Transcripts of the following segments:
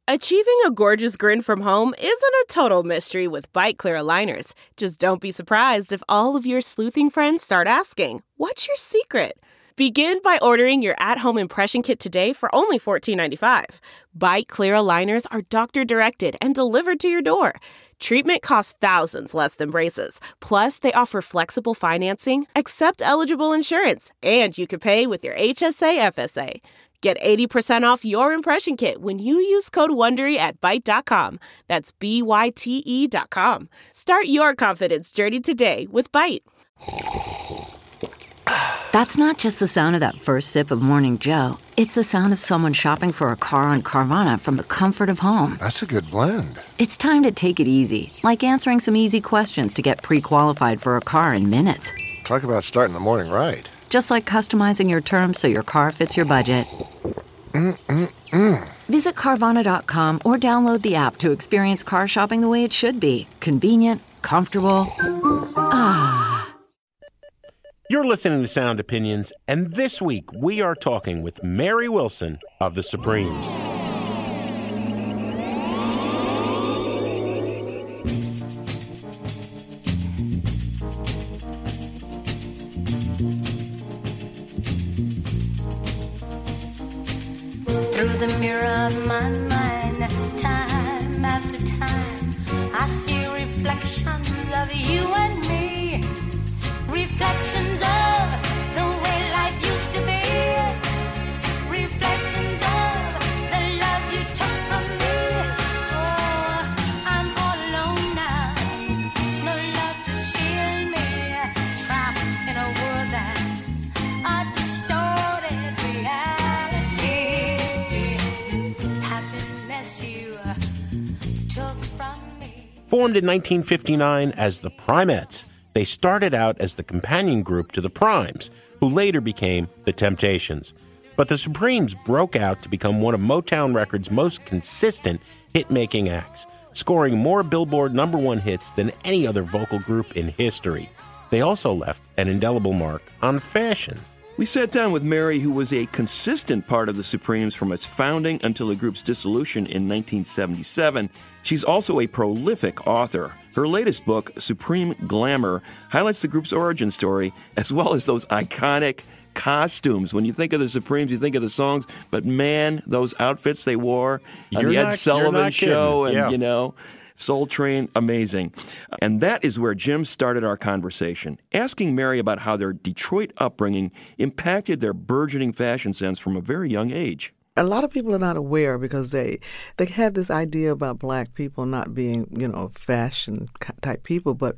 Achieving a gorgeous grin from home isn't a total mystery with Byte Clear aligners. Just don't be surprised if all of your sleuthing friends start asking, "What's your secret?" Begin by ordering your at-home impression kit today for only $14.95. Byte Clear aligners are doctor-directed and delivered to your door. Treatment costs thousands less than braces. Plus, they offer flexible financing, accept eligible insurance, and you can pay with your HSA FSA. Get 80% off your impression kit when you use code WONDERY at Byte.com. That's BYTE.com. Start your confidence journey today with Byte. That's not just the sound of that first sip of Morning Joe. It's the sound of someone shopping for a car on Carvana from the comfort of home. That's a good blend. It's time to take it easy, like answering some easy questions to get pre-qualified for a car in minutes. Talk about starting the morning right. Just like customizing your terms so your car fits your budget. Visit Carvana.com or download the app to experience car shopping the way it should be. Convenient, comfortable. You're listening to Sound Opinions, and this week we are talking with Mary Wilson of the Supremes. Through the mirror of my mind, time after time, I see reflections of you and me. Reflections of the way life used to be. Reflections of the love you took from me. Oh, I'm all alone now. No love to shield me. Trapped in a world that's a distorted reality. Happiness you took from me. Formed in 1959 as the Primettes, they started out as the companion group to the Primes, who later became the Temptations. But the Supremes broke out to become one of Motown Records' most consistent hit-making acts, scoring more Billboard #1 hits than any other vocal group in history. They also left an indelible mark on fashion. We sat down with Mary, who was a consistent part of the Supremes from its founding until the group's dissolution in 1977. She's also a prolific author. Her latest book, Supreme Glamour, highlights the group's origin story, as well as those iconic costumes. When you think of the Supremes, you think of the songs, but man, those outfits they wore on the Ed Sullivan Show and, Soul Train, amazing. And that is where Jim started our conversation, asking Mary about how their Detroit upbringing impacted their burgeoning fashion sense from a very young age. A lot of people are not aware because they had this idea about black people not being, fashion type people. But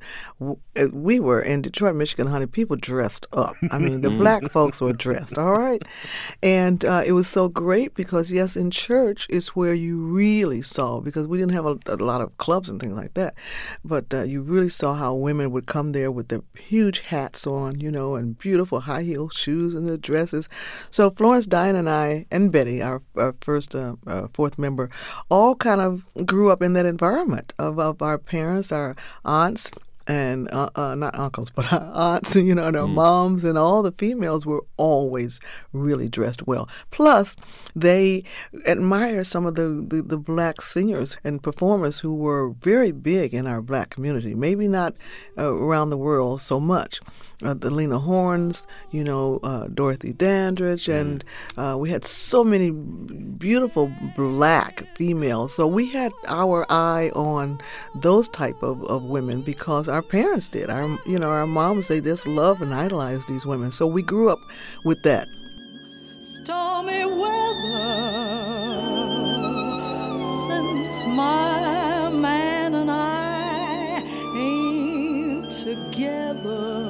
we were in Detroit, Michigan, honey, people dressed up. I mean, the black folks were dressed, all right? And it was so great because, yes, in church is where you really saw, because we didn't have a lot of clubs and things like that, but you really saw how women would come there with their huge hats on, and beautiful high-heel shoes and their dresses. So Florence, Diane, and I, and Betty, our first fourth member, all kind of grew up in that environment of our parents, our aunts, and not uncles, but our aunts, and our moms, and all the females were always really dressed well. Plus, they admire some of the black singers and performers who were very big in our black community. Maybe not around the world so much. The Lena Hornes, Dorothy Dandridge, and we had so many beautiful black females. So we had our eye on those type of women because our parents did. Our moms, they just love and idolize these women. So we grew up with that. Stormy weather since my man and I ain't together.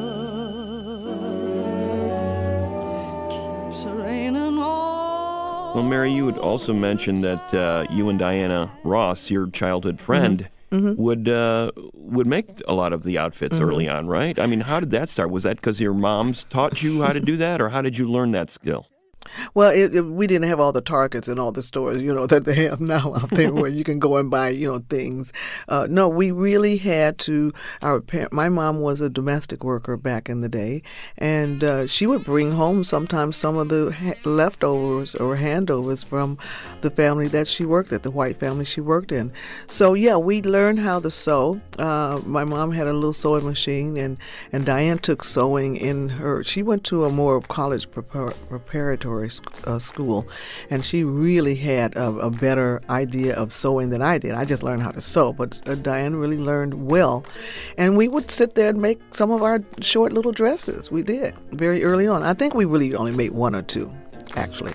Well, Mary, you had also mentioned that you and Diana Ross, your childhood friend, would make a lot of the outfits early on, right? I mean, how did that start? Was that because your moms taught you how to do that, or how did you learn that skill? Well, we didn't have all the Targets and all the stores, that they have now out there where you can go and buy, things. No, we really had to. My mom was a domestic worker back in the day, and she would bring home sometimes some of the leftovers or handovers from the family that she worked at, the white family she worked in. So yeah, we learned how to sew. My mom had a little sewing machine, and Diane took sewing in her. She went to a more college preparatory school, and she really had a better idea of sewing than I did. I just learned how to sew, but Diane really learned well. And we would sit there and make some of our short little dresses. We did very early on. I think we really only made one or two, actually.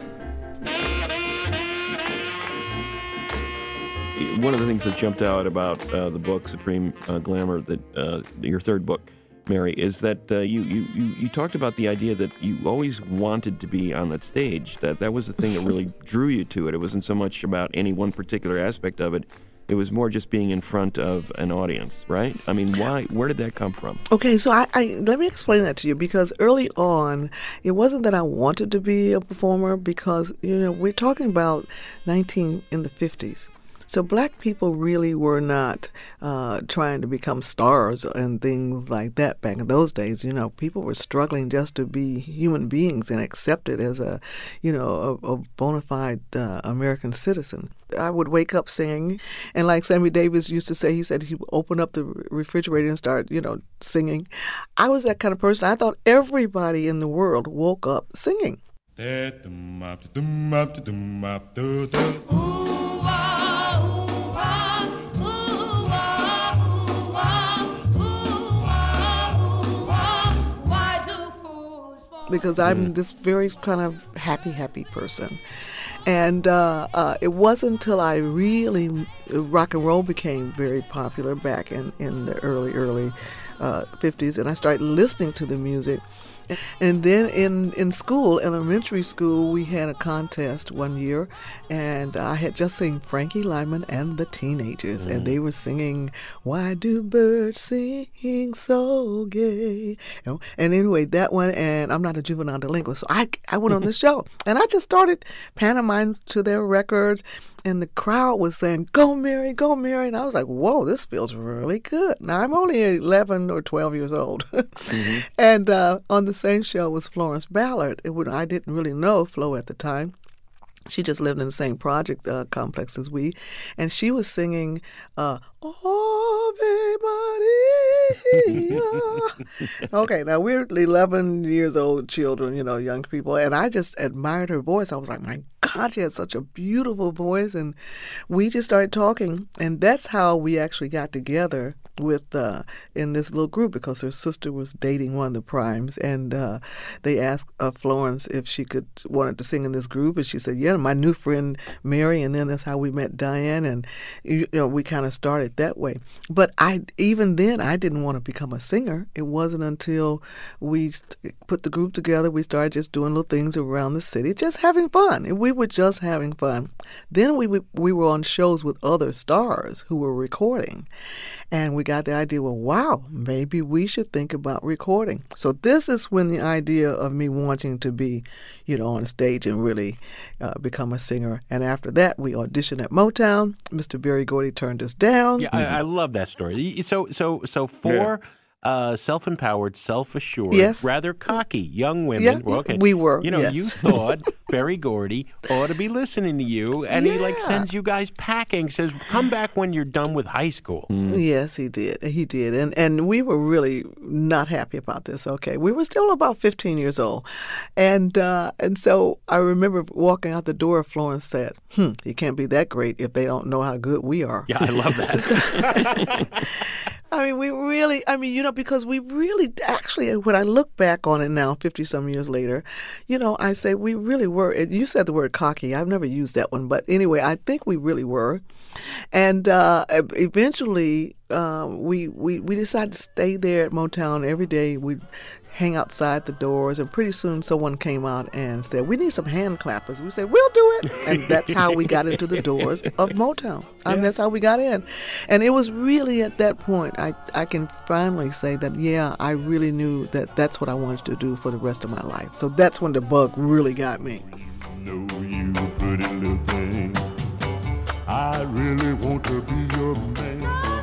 One of the things that jumped out about the book, Supreme Glamour, that your third book, Mary, is that you talked about the idea that you always wanted to be on that stage. That was the thing that really drew you to it. It wasn't so much about any one particular aspect of it. It was more just being in front of an audience, right? I mean, why? Where did that come from? Okay, so I let me explain that to you, because early on, it wasn't that I wanted to be a performer, because, we're talking about in the 50s. So black people really were not trying to become stars and things like that back in those days. People were struggling just to be human beings and accepted as a bona fide American citizen. I would wake up singing, and like Sammy Davis used to say, he said he would open up the refrigerator and start, singing. I was that kind of person. I thought everybody in the world woke up singing. Because I'm this very kind of happy person. And it wasn't until I really, rock and roll became very popular back in the early 50s, and I started listening to the music. And then in school, elementary school, we had a contest one year, and I had just seen Frankie Lyman and the Teenagers, and they were singing, "Why Do Birds Sing So Gay?" And anyway, that one, and I'm not a juvenile delinquent, so I went on the show, and I just started pantomiming to their records, and the crowd was saying, "Go Mary, go Mary," and I was like, whoa, this feels really good. Now, I'm only 11 or 12 years old, and on the same show was Florence Ballard. I didn't really know Flo at the time. She just lived in the same project complex as we, and she was singing Ave Maria. Okay, now we're 11 years old children, young people, and I just admired her voice. I was like, my God, she had such a beautiful voice, and we just started talking, and that's how we actually got together with in this little group, because her sister was dating one of the Primes, and they asked Florence if she wanted to sing in this group, and she said, yeah, my new friend Mary, and then that's how we met Diane, and we kind of started that way. But even then I didn't want to become a singer. It wasn't until we put the group together, we started just doing little things around the city, just having fun. And we were just having fun. Then we were on shows with other stars who were recording. And we got the idea, well, wow, maybe we should think about recording. So this is when the idea of me wanting to be, on stage and really become a singer. And after that, we auditioned at Motown. Mr. Berry Gordy turned us down. Yeah, I love that story. So four self-empowered, self-assured, yes, rather cocky young women. Yeah, well, okay. We were. You yes. thought Berry Gordy ought to be listening to you, and he sends you guys packing, says, come back when you're done with high school. Yes, he did. He did. And we were really not happy about this, okay. We were still about 15 years old. And so I remember walking out the door, Florence said, you can't be that great if they don't know how good we are. Yeah, I love that. Because we really, actually, when I look back on it now, 50-some years later, I say we really were. You said the word cocky. I've never used that one. But anyway, I think we really were. And eventually, we decided to stay there at Motown every day. We'd hang outside the doors, and pretty soon someone came out and said, "We need some hand clappers." We said, "We'll do it," and that's how we got into the doors of Motown. That's how we got in, and it was really at that point I can finally say that I really knew that that's what I wanted to do for the rest of my life. So that's when the bug really got me. Know you pretty little thing. I really want to be your man.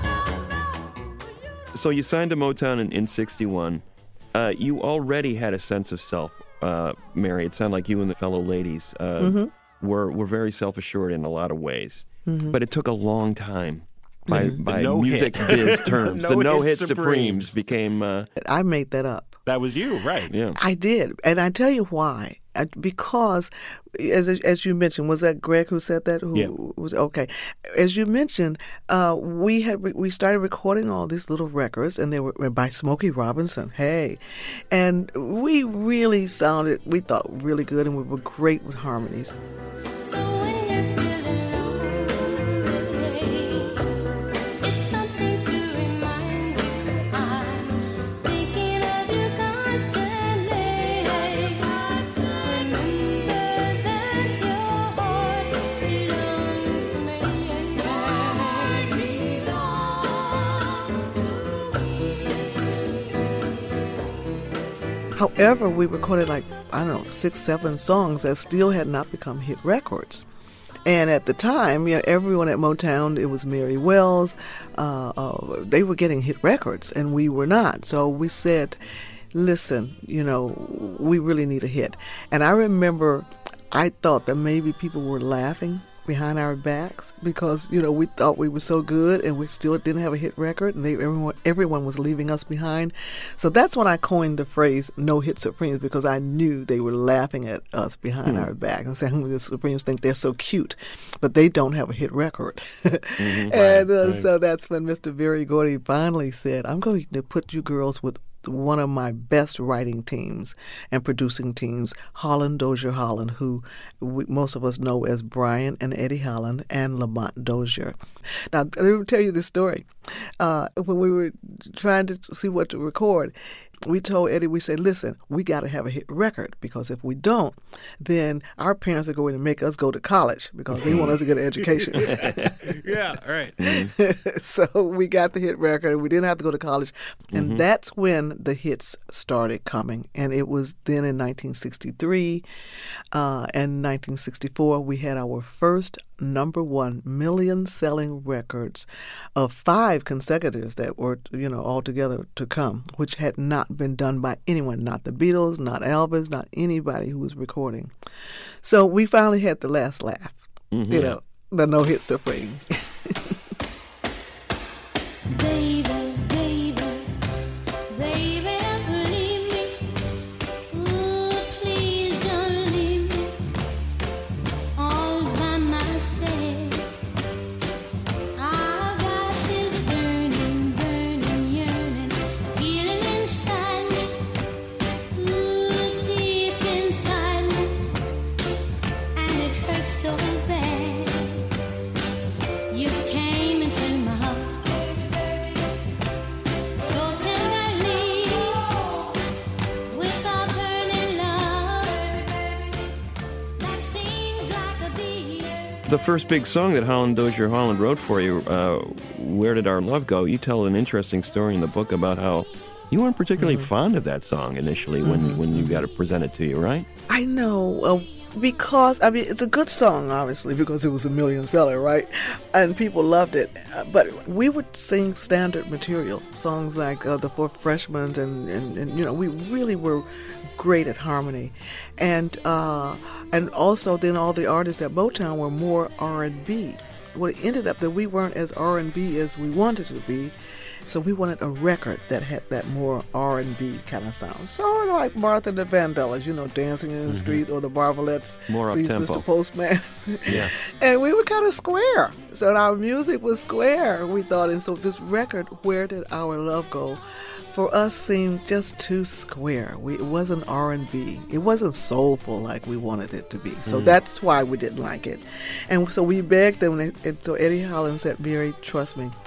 So you signed to Motown in 61. You already had a sense of self, Mary. It sounded like you and the fellow ladies were very self-assured in a lot lot of ways. But it took a long time by music biz terms. The no-hit Supremes became... I made that up. That was you, right? Yeah, I did. And I tell you why. Because, as you mentioned, was that Greg who said that? Was okay. As you mentioned, we started recording all these little records, and they were by Smokey Robinson. Hey, and we really sounded, we thought, really good, and we were great with harmonies. However, we recorded 6, 7 songs that still had not become hit records. And at the time, everyone at Motown, it was Mary Wells, they were getting hit records, and we were not. So we said, listen, we really need a hit. And I remember I thought that maybe people were laughing behind our backs because, we thought we were so good and we still didn't have a hit record, and everyone was leaving us behind. So that's when I coined the phrase "No Hit Supremes," because I knew they were laughing at us behind our back and saying the Supremes think they're so cute, but they don't have a hit record. So that's when Mr. Berry Gordy finally said, "I'm going to put you girls with one of my best writing teams and producing teams, Holland Dozier Holland, who most of us know as Brian and Eddie Holland and Lamont Dozier." Now, let me tell you this story. When we were trying to see what to record, we told Eddie, we said, listen, we got to have a hit record, because if we don't, then our parents are going to make us go to college because they want us to get an education. Yeah, right. So we got the hit record. We didn't have to go to college. And that's when the hits started coming. And it was then in 1963 and 1964, we had our first #1 million-selling records of 5 consecutives that were, all together to come, which had not been done by anyone, not the Beatles, not Elvis, not anybody who was recording. So we finally had the last laugh, the no-hit Supremes. Baby, baby, baby, don't leave me. Ooh, please don't leave me all by myself. I've got this burning, burning yearning feeling inside me. Ooh, deep inside me, and it hurts so bad. You came into my heart so tenderly with our burning love that stings like a bee. The first big song that Holland Dozier Holland wrote for you, Where Did Our Love Go? You tell an interesting story in the book about how you weren't particularly fond of that song initially when you got it presented to you, right? I know, because, it's a good song, obviously, because it was a million seller, right? And people loved it. But we would sing standard material, songs like The Four Freshmen, and we really were great at harmony. And also then all the artists at Motown were more R&B. Well, it ended up that we weren't as R&B as we wanted to be. So we wanted a record that had that more R&B kind of sound. Sort of like Martha and the Vandellas, Dancing in the Street, or the Barvalettes, More Please, up-tempo. Mr. Postman. Yeah. And we were kind of square. So our music was square, we thought. And so this record, Where Did Our Love Go?, for us seemed just too square. It wasn't R&B. It wasn't soulful like we wanted it to be. So that's why we didn't like it. And so we begged them, and so Eddie Holland said, Mary, trust me,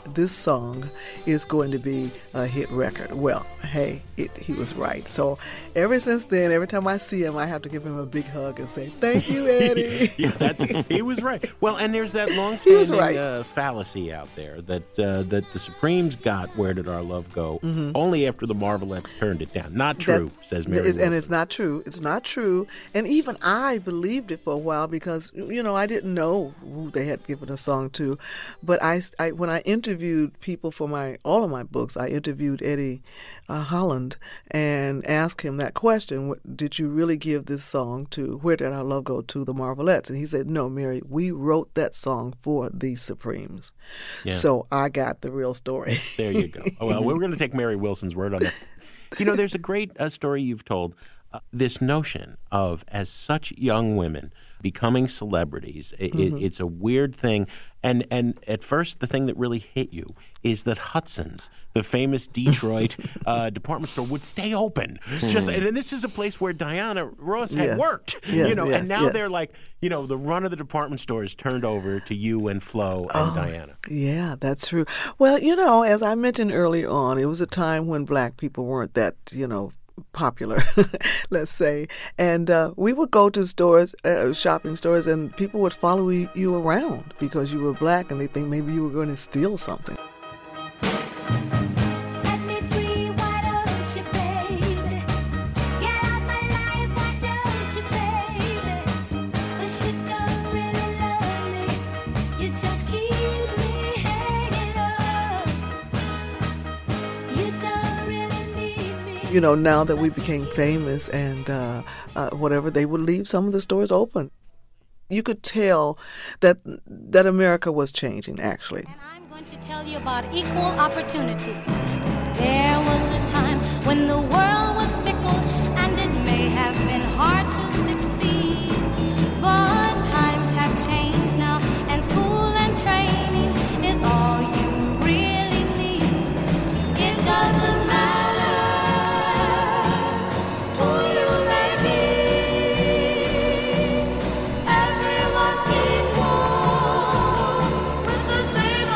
this song is going to be a hit record. Well, hey, he was right. So ever since then, every time I see him, I have to give him a big hug and say, "Thank you, Eddie." Yeah, he was right. Well, and there's that long-standing right. fallacy out there that the Supremes got "Where Did Our Love Go" only after the Marvelettes turned it down. Not true, says Mary Wilson. And it's not true. It's not true. And even I believed it for a while because, I didn't know who they had given a song to. But I when I interviewed people for all of my books, I interviewed Eddie Holland and asked him that question: did you really give this song to "Where Did Our Love Go" to the Marvelettes? And he said, "No, Mary, we wrote that song for the Supremes." Yeah. So I got the real story. There you go. Oh, well, we're going to take Mary Wilson's word on that. There's a great story you've told. This notion of, as such young women becoming celebrities, it's a weird thing. And at first, the thing that really hit you is that Hudson's, the famous Detroit department store, would stay open. And this is a place where Diana Ross had worked. And now they're like, the run of the department store is turned over to you and Flo and Diana. Yeah, that's true. Well, as I mentioned early on, it was a time when black people weren't that, popular, let's say. And we would go to stores, shopping stores, and people would follow you around because you were black and they think maybe you were going to steal something. Set me free, why don't you, baby? Get out my life, why don't you, baby? 'Cause you don't really love me, you just keep me hanging on. You don't really need me. Now that we became famous and whatever, they would leave some of the stores open. You could tell that America was changing, actually. And I'm going to tell you about equal opportunity. There was a time when the world was fickle and it may have been hard to succeed. But times have changed now, and school and training is all you really need. It doesn't matter who you may be. Everyone's equal with the same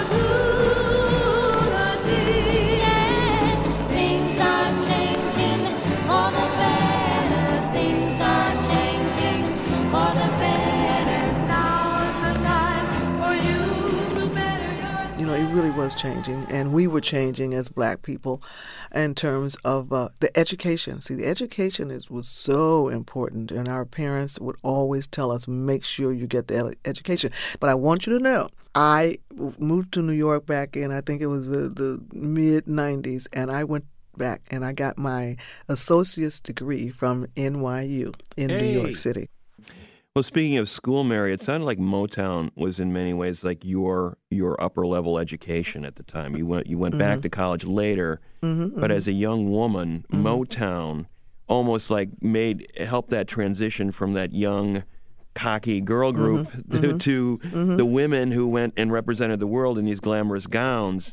opportunity. Yes, things are changing for the better. Things are changing for the better. Now is the time for you to better yourself. It really was changing, and we were changing as black people in terms of the education. See, the education was so important, and our parents would always tell us, make sure you get the education. But I want you to know, I moved to New York back in, I think it was the mid-'90s, and I went back and I got my associate's degree from NYU in New York City. Well, speaking of school, Mary, it sounded like Motown was in many ways like your upper level education at the time. You went back to college later, but as a young woman, Motown almost like helped that transition from that young, cocky girl group to the women who went and represented the world in these glamorous gowns.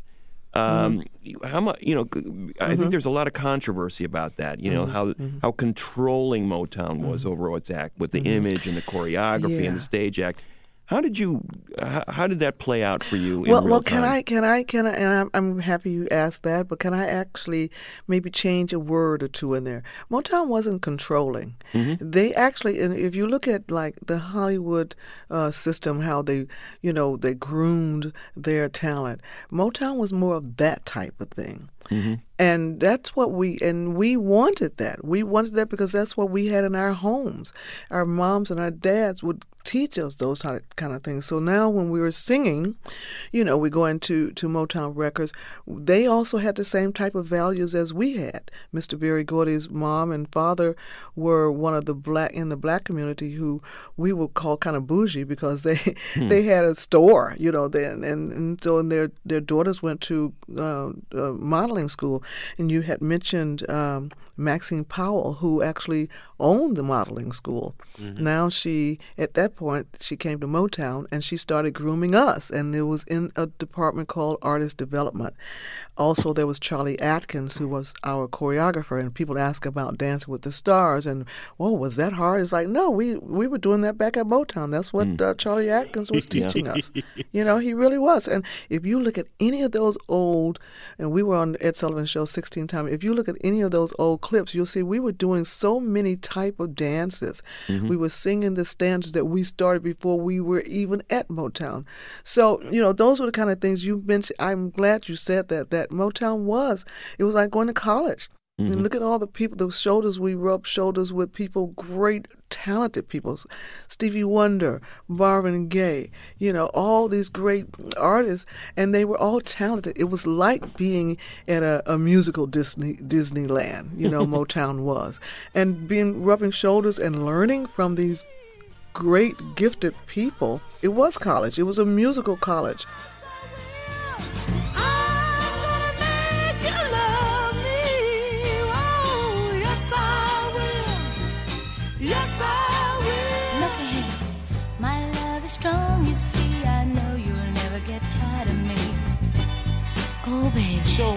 How much? I think there's a lot of controversy about that. How controlling Motown was over its act with the image and the choreography and the stage act. How did that play out for you in real time? Can I, and I'm happy you asked that, but can I actually maybe change a word or two in there? Motown wasn't controlling. They actually, and if you look at like the Hollywood system, how they groomed their talent, Motown was more of that type of thing. And that's what we wanted that. We wanted that because that's what we had in our homes. Our moms and our dads would teach us those kind of things. So now when we were singing, we go into Motown Records, they also had the same type of values as we had. Mr. Berry Gordy's mom and father were one of the in the black community who we would call kind of bougie because they had a store, and so their daughters went to modeling school. And you had mentioned Maxine Powell, who actually owned the modeling school. Now at that that point, she came to Motown and she started grooming us. And it was in a department called Artist Development. Also, there was Charlie Atkins, who was our choreographer. And people ask about Dancing with the Stars. And, oh, was that hard? It's like, no, we were doing that back at Motown. That's what Charlie Atkins was teaching us. You know, he really was. And if you look at any of those old, and we were on Ed Sullivan Show 16 times, if you look at any of those old clips, you'll see we were doing so many type of dances. We were singing the standards that we started before we were even at Motown. So, you know, those were the kind of things you mentioned. I'm glad you said that Motown it was like going to college. And look at all the people, the shoulders we rubbed shoulders with people, great, talented people. Stevie Wonder, Marvin Gaye, you know, all these great artists, and they were all talented. It was like being at a musical Disneyland, you know, Motown was. And rubbing shoulders and learning from these great, gifted people, it was college. It was a musical college. Strong, you see, I know you'll never get tired of me. Oh, baby. So,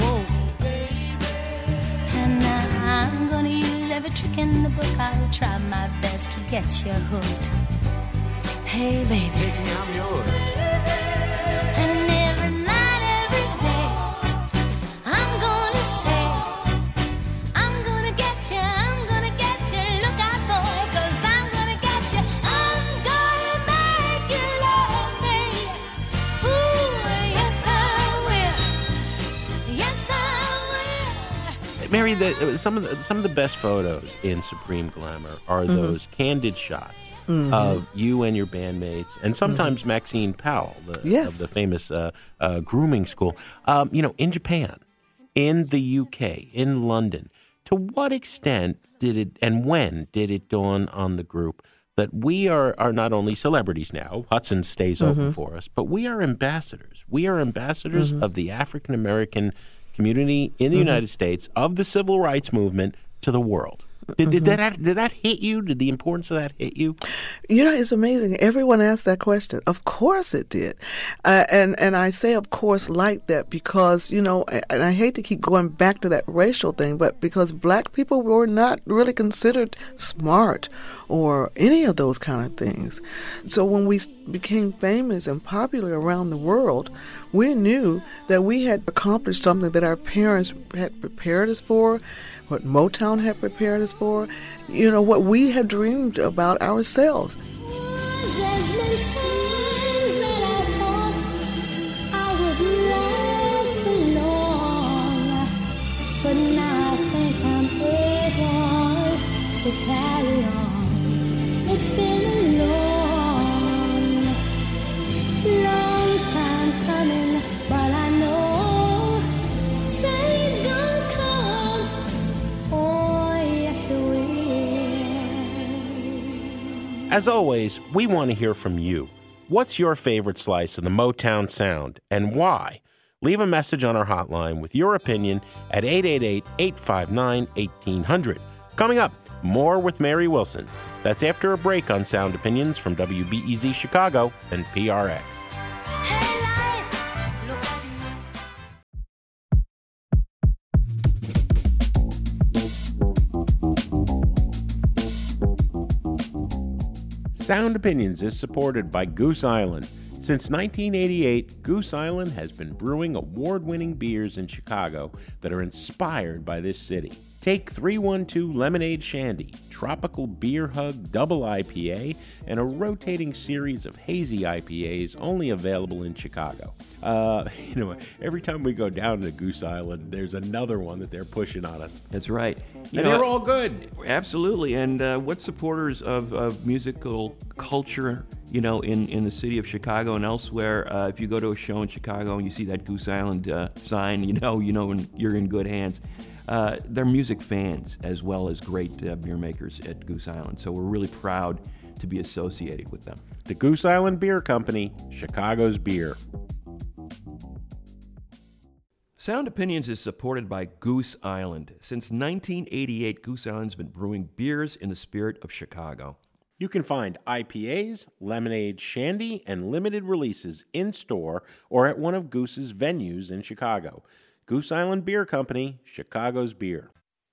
and now I'm gonna use every trick in the book. I'll try my best to get you hooked. Hey, baby. Take me, I'm yours. And every night, every day, I'm gonna say, I'm gonna get you, I'm gonna get you. Look out, boy, 'cause I'm gonna get you. I'm gonna make you love me. Ooh, yes I will. Yes I will. Mary, some of the best photos in Supreme Glamour are those candid shots of you and your bandmates, and sometimes Maxine Powell, of the famous grooming school. You know, in Japan, in the UK, in London. To what extent did it, and when did it dawn on the group that we are not only celebrities now, Hudson stays open for us, but we are ambassadors. We are ambassadors of the African American community in the United States, of the civil rights movement to the world. Did that hit you? Did the importance of that hit you? You know, it's amazing. Everyone asked that question. Of course it did. And I say, of course, like that because, you know, and I hate to keep going back to that racial thing, but because black people were not really considered smart or any of those kind of things. So when we became famous and popular around the world, we knew that we had accomplished something that our parents had prepared us for, what Motown had prepared us for, you know, what we had dreamed about ourselves. But now I think I'm able to carry on. It's been a long time coming, but I know change gonna come. Oh, yes it will. As always, we want to hear from you. What's your favorite slice of the Motown sound and why? Leave a message on our hotline with your opinion at 888-859-1800. Coming up, more with Mary Wilson. That's after a break on Sound Opinions from WBEZ Chicago and PRX. Hey, life, look at me. Sound Opinions is supported by Goose Island. Since 1988, Goose Island has been brewing award-winning beers in Chicago that are inspired by this city. Take 312 Lemonade Shandy, Tropical Beer Hug Double IPA, and a rotating series of hazy IPAs only available in Chicago. You know, every time we go down to Goose Island, there's another one that they're pushing on us. That's right. And they're all good. Absolutely. And what supporters of musical culture, you know, in the city of Chicago and elsewhere, if you go to a show in Chicago and you see that Goose Island sign, you know you're in good hands. They're music fans as well as great beer makers at Goose Island. So we're really proud to be associated with them. The Goose Island Beer Company, Chicago's beer. Sound Opinions is supported by Goose Island. Since 1988, Goose Island's been brewing beers in the spirit of Chicago. You can find IPAs, lemonade, shandy, and limited releases in-store or at one of Goose's venues in Chicago. Goose Island Beer Company, Chicago's beer.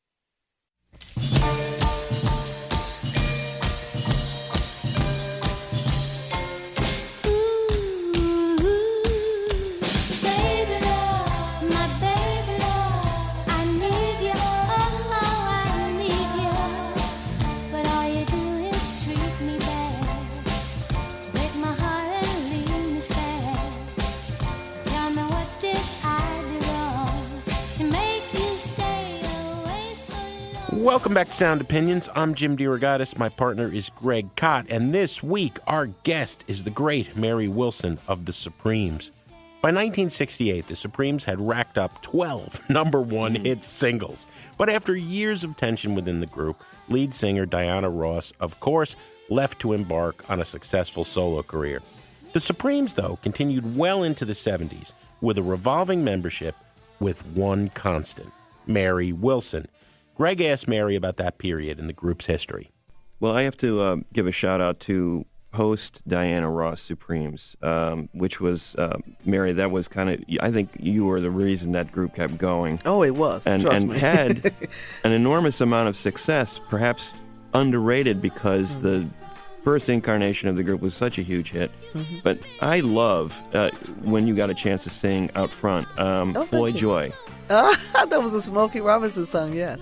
Welcome back to Sound Opinions. I'm Jim DeRogatis. My partner is Greg Kot. And this week, our guest is the great Mary Wilson of the Supremes. By 1968, the Supremes had racked up 12 number-one hit singles. But after years of tension within the group, lead singer Diana Ross, of course, left to embark on a successful solo career. The Supremes, though, continued well into the 70s with a revolving membership with one constant, Mary Wilson. Greg asked Mary about that period in the group's history. Well, I have to give a shout-out to post Diana Ross Supremes, which was, Mary, that was kind of, I think you were the reason that group kept going. Oh, it was, trust me. Had an enormous amount of success, perhaps underrated because the first incarnation of the group was such a huge hit. Mm-hmm. But I love when you got a chance to sing out front, Floyd Joy. That was a Smokey Robinson song, yes.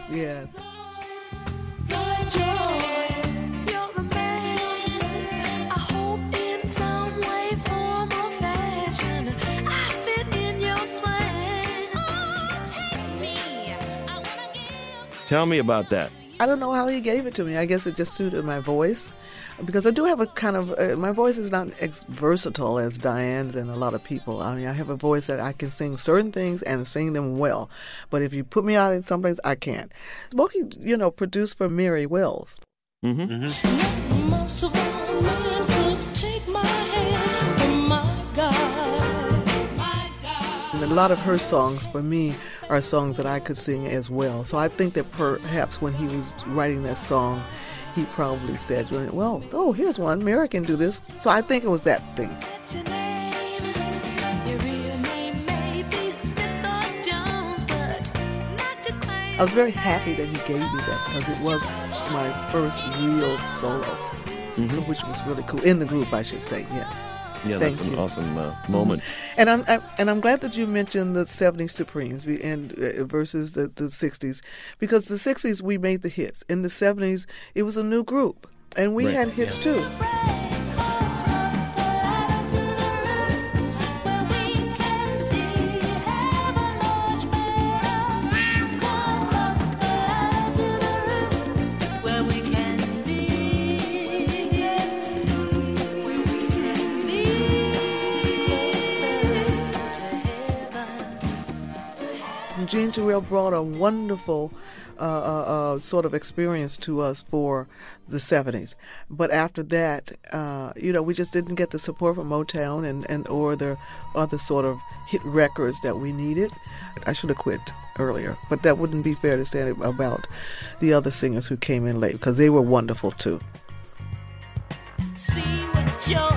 Tell me about that. I don't know how he gave it to me. I guess it just suited my voice. Because I do have a kind of, my voice is not as versatile as Diane's and a lot of people. I mean, I have a voice that I can sing certain things and sing them well. But if you put me out in some place, I can't. Smokey, produced for Mary Wells. Mm-hmm. And a lot of her songs, for me, are songs that I could sing as well. So I think that perhaps when he was writing that song, he probably said, well, here's one. Mary can do this. So I think it was that thing. I was very happy that he gave me that because it was my first real solo, which was really cool. In the group, I should say, yes. Yeah, that's an awesome moment. And I'm glad that you mentioned the 70s Supremes and versus the 60s, because the 60s we made the hits. In the 70s, it was a new group, and we had hits too. Jean Terrell brought a wonderful sort of experience to us for the 70s. But after that, we just didn't get the support from Motown and or the other sort of hit records that we needed. I should have quit earlier, but that wouldn't be fair to say about the other singers who came in late, because they were wonderful too. See what joy.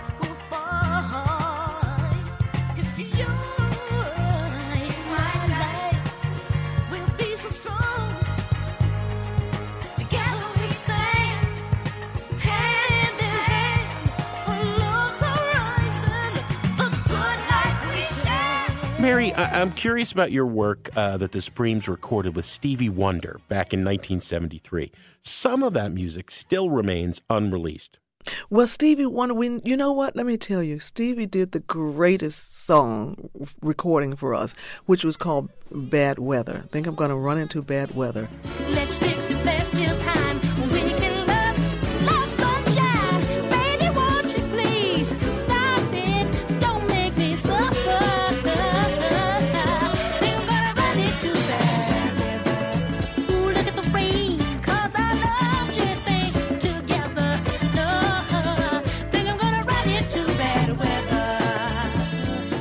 Mary, I'm curious about your work that the Supremes recorded with Stevie Wonder back in 1973. Some of that music still remains unreleased. Well, Stevie Wonder, you know what? Let me tell you, Stevie did the greatest song recording for us, which was called Bad Weather. I think I'm going to run into Bad Weather. Let's fix it, there's still time. We can love sunshine. Baby, won't you please stop it? Don't make me suffer. Think I'm gonna run into bad weather. Ooh, look at the rain, 'cause I love you, stay together. No, think I'm gonna run into bad weather.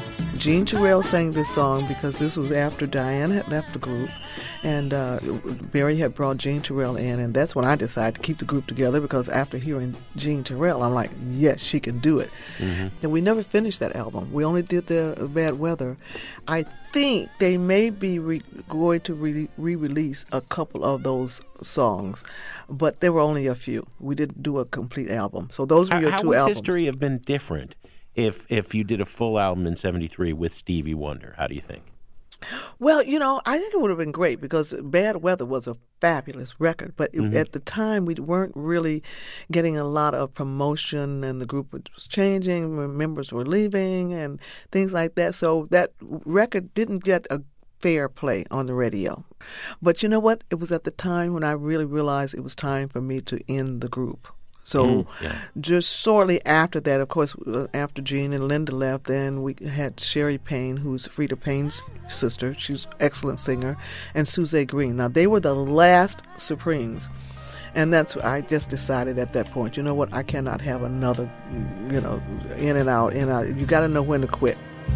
Jean Terrell sang this song because this was after Diane had left the group, and Barry had brought Jean Terrell in, and that's when I decided to keep the group together, because after hearing Jean Terrell, I'm like, yes, she can do it. And we never finished that album. We only did the Bad Weather. I think they may be going to re-release a couple of those songs, but there were only a few. We didn't do a complete album. So those were your how two would albums. history have been different if you did a full album in '73 with Stevie Wonder? How do you think? Well, I think it would have been great, because Bad Weather was a fabulous record. But at the time, we weren't really getting a lot of promotion, and the group was changing, members were leaving, and things like that. So that record didn't get a fair play on the radio. But you know what? It was at the time when I really realized it was time for me to end the group. So just shortly after that, of course, after Jean and Linda left, then we had Sherry Payne, who's Frida Payne's sister. She's an excellent singer, and Suzette Green. Now, they were the last Supremes. And that's, I just decided at that point, you know what, I cannot have another, in and out. You got to know when to quit.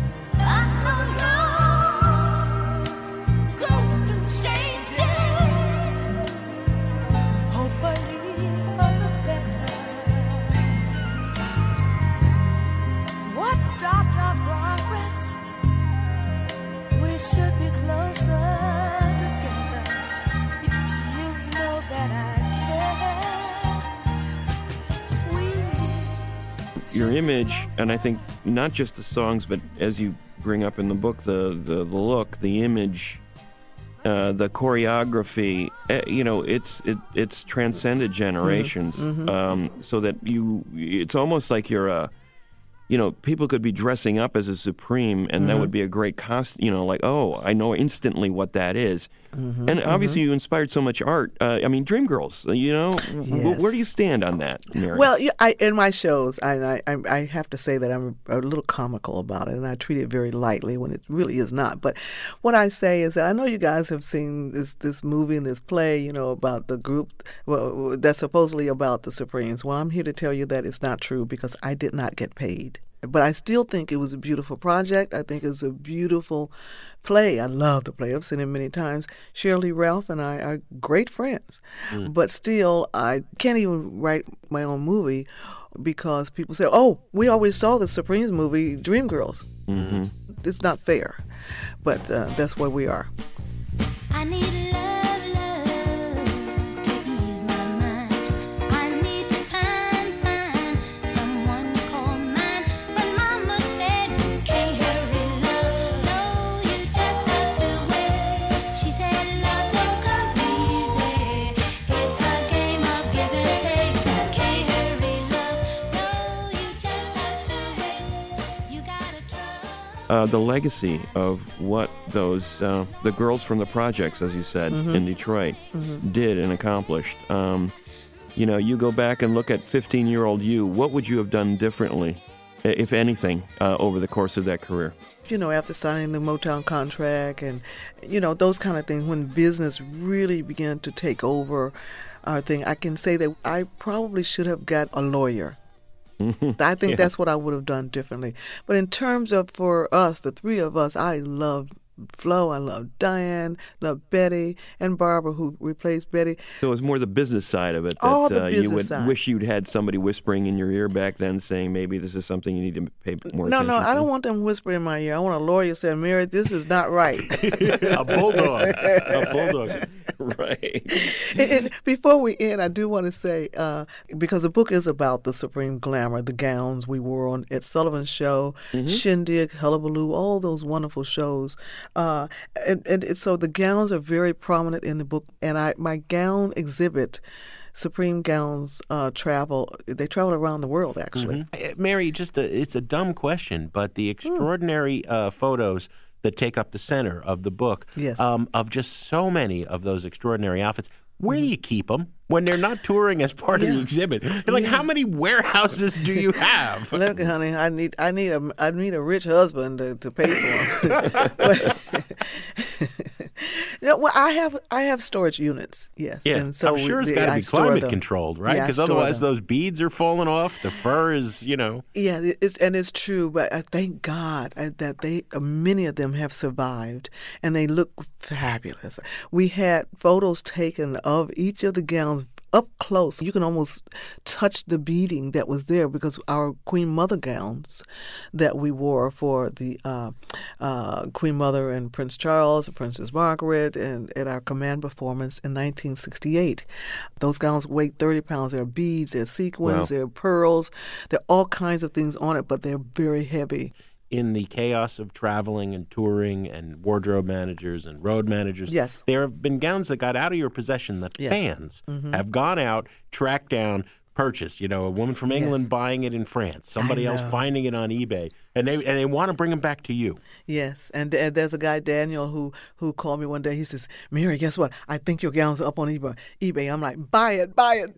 Stopped our progress. We should be closer together. You know that I care. Your image, and I think not just the songs, but as you bring up in the book, the look, the image, the choreography, it's transcended generations. So that it's almost like you're people could be dressing up as a Supreme, and that would be a great costume, like, oh, I know instantly what that is. And obviously you inspired so much art. Dreamgirls, Yes. Where do you stand on that, Mary? Well, in my shows, I have to say that I'm a little comical about it, and I treat it very lightly when it really is not. But what I say is that I know you guys have seen this movie and this play, about the group that's supposedly about the Supremes. Well, I'm here to tell you that it's not true, because I did not get paid. But I still think it was a beautiful project. I think it was a beautiful play. I love the play. I've seen it many times. Shirley Ralph and I are great friends. But still, I can't even write my own movie, because people say, oh, we always saw the Supremes movie, Dreamgirls. It's not fair. But that's where we are. I need love to ease my mind. I need to find someone to call mine. But Mama said you can't hurry love. No, you just have to wait. She said love don't come easy. It's a game of give and take. You can't hurry love. No, you just have to wait. You gotta trust. The legacy of what those the girls from the projects, as you said, in Detroit, did and accomplished. You go back and look at 15-year-old you. What would you have done differently, if anything, over the course of that career? After signing the Motown contract and, those kind of things, when business really began to take over our thing, I can say that I probably should have got a lawyer. I think that's what I would have done differently. But in terms of, for us, the three of us, I love Flo, I love Diane, love Betty, and Barbara, who replaced Betty. So it was more the business side of it. All the you business would side. wish you'd had somebody whispering in your ear back then, saying maybe this is something you need to pay more attention to. No, I don't want them whispering in my ear. I want a lawyer saying, Mary, this is not right. A bulldog. A bulldog. Right. And before we end, I do want to say, because the book is about the Supreme glamour, the gowns we wore on Ed Sullivan's show, Shindig, Hullabaloo, all those wonderful shows. And so the gowns are very prominent in the book, and my gown exhibit, Supreme gowns, travel around the world, actually. Mary, it's a dumb question, but the extraordinary photos that take up the center of the book, Yes. Of just so many of those extraordinary outfits, where do you keep them when they're not touring as part of the exhibit? How many warehouses do you have? Look, honey, I need a rich husband to pay for them. Well, I have storage units, yes. Yeah, and so I'm sure it's got to be climate controlled, right? Because otherwise those beads are falling off. The fur is, Yeah, it's true, but I thank God that many of them have survived, and they look fabulous. We had photos taken of each of the gowns up close. You can almost touch the beading that was there because our Queen Mother gowns that we wore for the Queen Mother and Prince Charles, and Princess Margaret, and at our command performance in 1968. Those gowns weigh 30 pounds. There are beads, there are sequins, there are pearls, there are all kinds of things on it, but they're very heavy. In the chaos of traveling and touring and wardrobe managers and road managers, yes, there have been gowns that got out of your possession that fans have gone out, tracked down, purchased. A woman from England buying it in France, somebody else finding it on eBay, and they want to bring them back to you. Yes, and there's a guy, Daniel, who called me one day. He says, "Mary, guess what? I think your gowns are up on eBay." I'm like, "Buy it."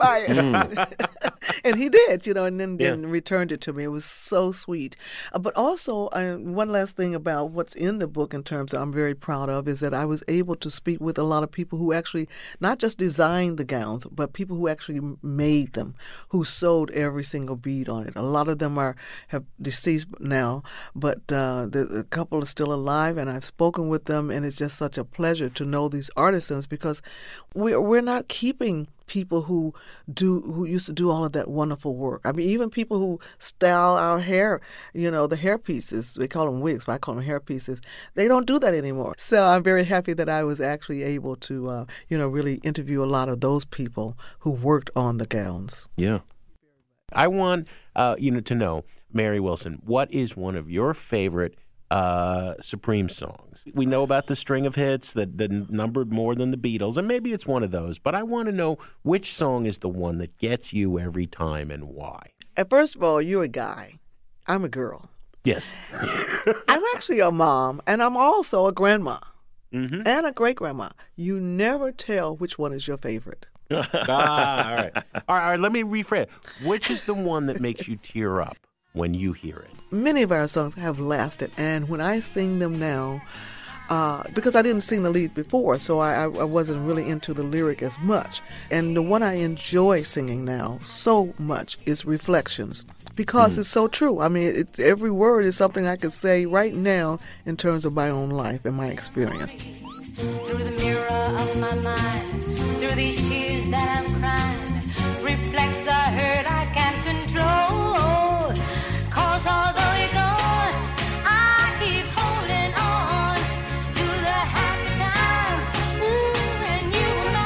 And he did, and then returned it to me. It was so sweet. But also, one last thing about what's in the book in terms of I'm very proud of is that I was able to speak with a lot of people who actually not just designed the gowns, but people who actually made them, who sewed every single bead on it. A lot of them have deceased now, but a couple are still alive, and I've spoken with them, and it's just such a pleasure to know these artisans because we're not keeping people who used to do all of that wonderful work. I mean, even people who style our hair, the hair pieces, they call them wigs, but I call them hair pieces. They don't do that anymore. So I'm very happy that I was actually able to, really interview a lot of those people who worked on the gowns. Yeah. I want, to know, Mary Wilson, what is one of your favorite Supreme songs? We know about the string of hits that numbered more than the Beatles, and maybe it's one of those, but I want to know which song is the one that gets you every time and why. First of all, you're a guy. I'm a girl. Yes. I'm actually a mom, and I'm also a grandma and a great-grandma. You never tell which one is your favorite. All right. All right, let me rephrase. Which is the one that makes you tear up when you hear it? Many of our songs have lasted, and when I sing them now, because I didn't sing the lead before, so I wasn't really into the lyric as much. And the one I enjoy singing now so much is Reflections, because it's so true. I mean, every word is something I could say right now in terms of my own life and my experience. Through the mirror of my mind, through these tears that I'm crying, reflects a hurt I can't control. 'Cause although you're gone, I keep holding on to the happy time, when you and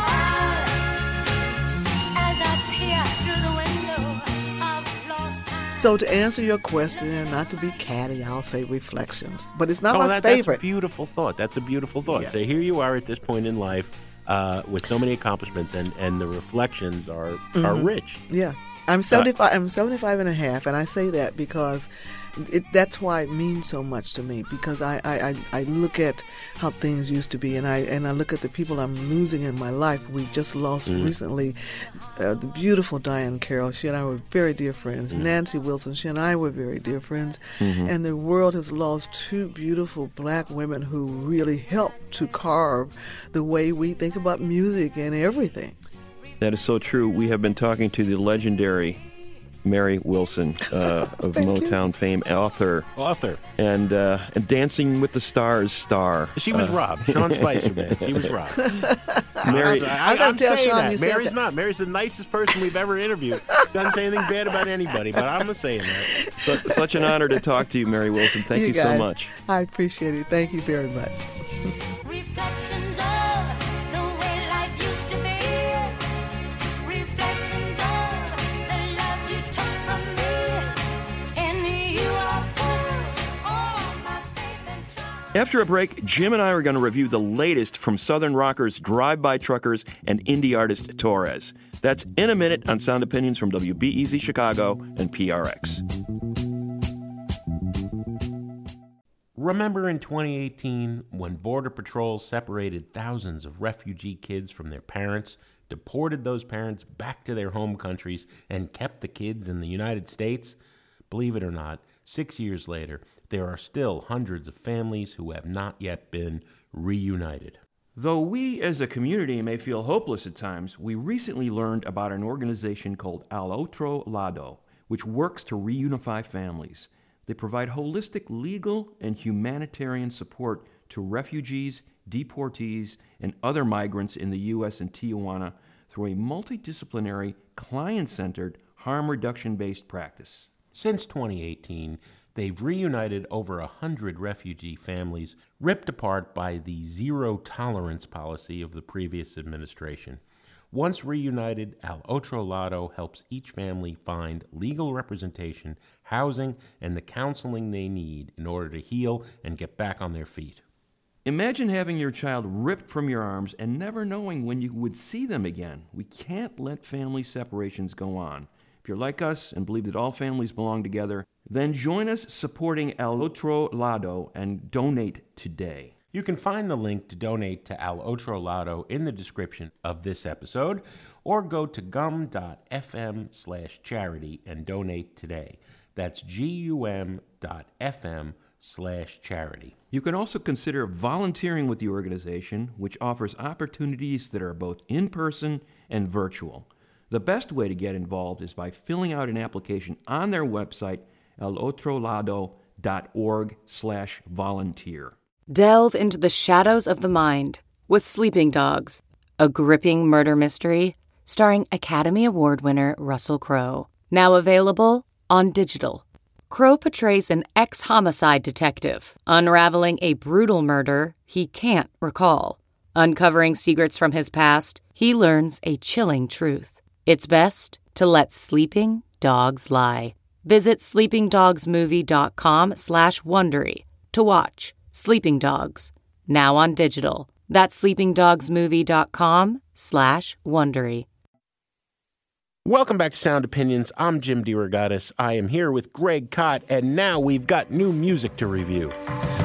I, as I peer through the window of lost time. So to answer your question, and not to be catty, I'll say Reflections. But it's not my favorite. That's a beautiful thought. That's a beautiful thought. Yeah. So here you are at this point in life with so many accomplishments, and the reflections are rich. Yeah. I'm 75. I'm 75 and a half, and I say that because that's why it means so much to me. Because I look at how things used to be, and I look at the people I'm losing in my life. We just lost recently the beautiful Diane Carroll. She and I were very dear friends. Nancy Wilson. She and I were very dear friends. And the world has lost two beautiful black women who really helped to carve the way we think about music and everything. That is so true. We have been talking to the legendary Mary Wilson of Motown fame, author, and Dancing with the Stars star. She was Rob, Sean Spicer, man. She was Rob. Mary, I'm saying Sean that. Mary's not. Mary's the nicest person we've ever interviewed. Doesn't say anything bad about anybody, but I'm saying that. Such an honor to talk to you, Mary Wilson. Thank you so much. I appreciate it. Thank you very much. Reflections of the way life used to be. Reflections of the love you took from me. In you I put all my faith and trust. After a break, Jim and I are going to review the latest from Southern rockers Drive-By Truckers and indie artist Torres. That's in a minute on Sound Opinions from WBEZ Chicago and PRX. Remember in 2018 when Border Patrol separated thousands of refugee kids from their parents, deported those parents back to their home countries, and kept the kids in the United States? Believe it or not, 6 years later, there are still hundreds of families who have not yet been reunited. Though we as a community may feel hopeless at times, we recently learned about an organization called Al Otro Lado, which works to reunify families. They provide holistic legal and humanitarian support to refugees, deportees, and other migrants in the U.S. and Tijuana through a multidisciplinary, client-centered, harm reduction-based practice. Since 2018, they've reunited over 100 refugee families ripped apart by the zero-tolerance policy of the previous administration. Once reunited, Al Otro Lado helps each family find legal representation, housing, and the counseling they need in order to heal and get back on their feet. Imagine having your child ripped from your arms and never knowing when you would see them again. We can't let family separations go on. If you're like us and believe that all families belong together, then join us supporting Al Otro Lado and donate today. You can find the link to donate to Al Otro Lado in the description of this episode, or go to gum.fm/charity and donate today. That's gum.fm/charity. You can also consider volunteering with the organization, which offers opportunities that are both in-person and virtual. The best way to get involved is by filling out an application on their website, alotrolado.org/volunteer. Delve into the shadows of the mind with Sleeping Dogs, a gripping murder mystery starring Academy Award winner Russell Crowe. Now available on digital. Crowe portrays an ex-homicide detective unraveling a brutal murder he can't recall. Uncovering secrets from his past, he learns a chilling truth. It's best to let sleeping dogs lie. Visit sleepingdogsmovie.com/Wondery to watch Sleeping Dogs, now on digital. That's sleepingdogsmovie.com/Wondery. Welcome back to Sound Opinions. I'm Jim DeRogatis. I am here with Greg Kot, and now we've got new music to review.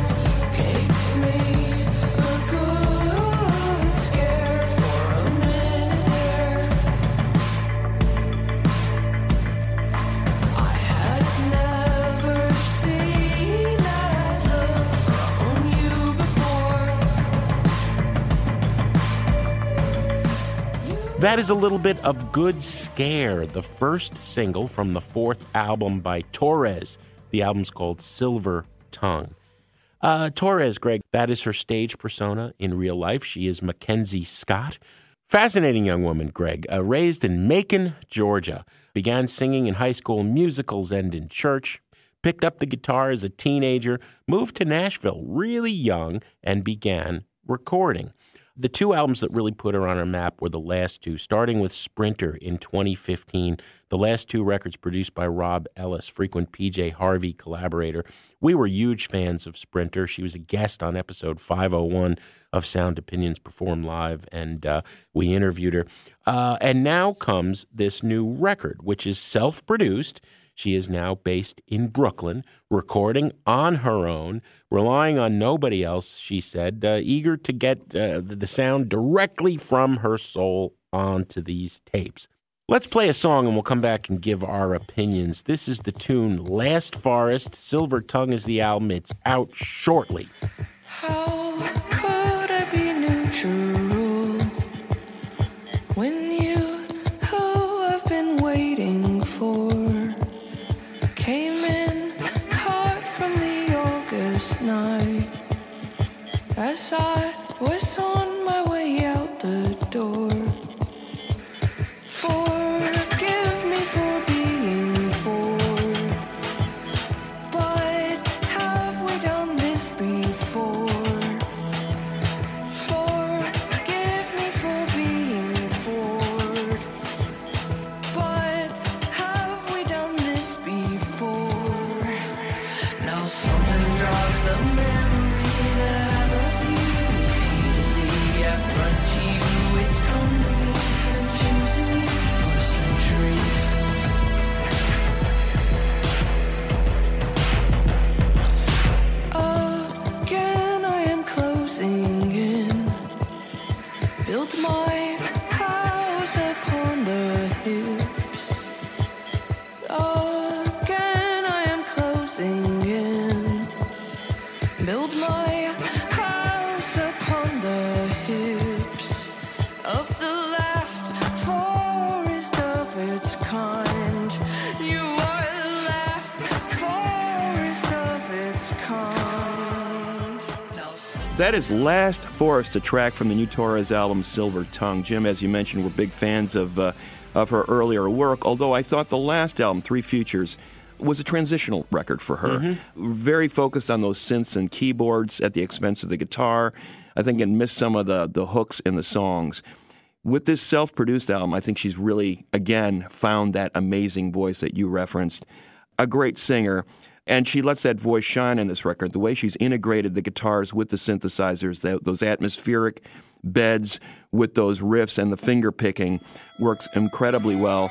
That is a little bit of Good Scare, the first single from the fourth album by Torres. The album's called Silver Tongue. Torres, Greg, that is her stage persona in real life. She is Mackenzie Scott. Fascinating young woman, Greg. Raised in Macon, Georgia. Began singing in high school musicals and in church. Picked up the guitar as a teenager. Moved to Nashville really young and began recording. The two albums that really put her on her map were the last two, starting with Sprinter in 2015. The last two records produced by Rob Ellis, frequent PJ Harvey collaborator. We were huge fans of Sprinter. She was a guest on episode 501 of Sound Opinions Performed Live, and we interviewed her. And now comes this new record, which is self-produced. She is now based in Brooklyn, recording on her own, relying on nobody else, she said, eager to get the sound directly from her soul onto these tapes. Let's play a song and we'll come back and give our opinions. This is the tune Last Forest. Silver Tongue is the album. It's out shortly. How could I be neutral when you, who I've been waiting for, came in hot from the August night as I was on my way out the door? Forgive me for being forward, but have we done this before? Forgive me for being forward, but have we done this before? Now something jogs the memory that I loved you repeatedly. I've run to you, it's come to me, and choosing you for centuries. Again I am closing in. Built my house upon the hills. Again I am closing in. Build my house lace upon the hips of the last forest of its kind. You are the last forest of its kind. That is Last Forest, a track from the new Torres album, Silver Tongue. Jim, as you mentioned, we're big fans of her earlier work, although I thought the last album, Three Futures, was a transitional record for her. Very focused on those synths and keyboards at the expense of the guitar. I think it missed some of the hooks in the songs. With this self-produced album, I think she's really, again, found that amazing voice that you referenced. A great singer. And she lets that voice shine in this record. The way she's integrated the guitars with the synthesizers, those atmospheric beds with those riffs and the finger picking works incredibly well.